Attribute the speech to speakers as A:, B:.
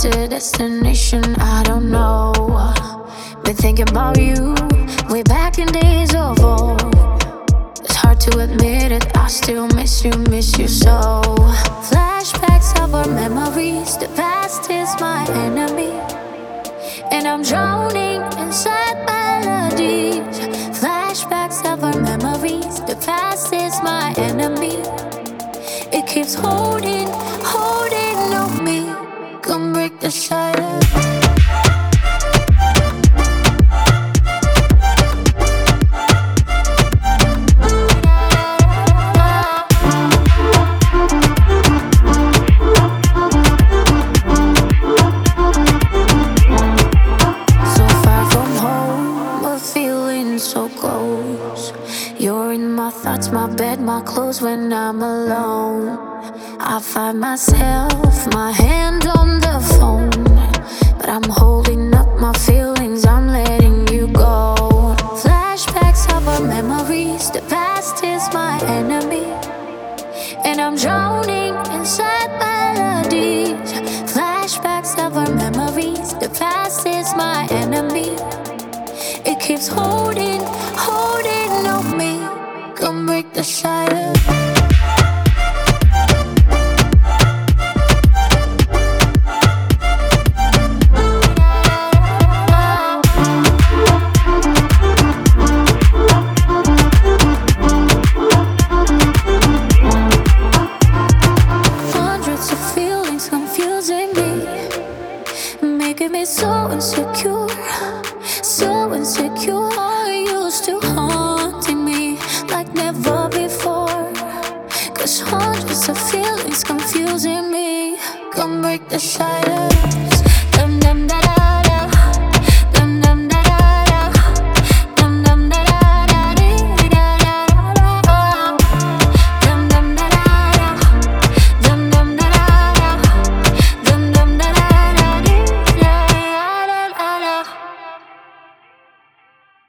A: a destination, I don't know. Been thinking about you way back in days of old. It's hard to admit it, I still miss you so. Flashbacks of our memories, the past is my enemy, and I'm drowning in sad melodies. Flashbacks of our memories, the past is my enemy. It keeps holding on me. Come break the silence. So close. You're in my thoughts, my bed, my clothes when I'm alone. I find myself, my hand on the phone, but I'm holding up my feelings, I'm letting you go. Flashbacks of our memories, the past is my enemy, and I'm drowning in sad melodies. Flashbacks of our memories, the past is my enemy. It keeps holding on me. Come break the silence. Hundreds of feelings confusing me, making me so insecure. So insecure, used to haunting me like never before. Cause hundreds of feelings confusing me. Come break the silence. Dum dum da.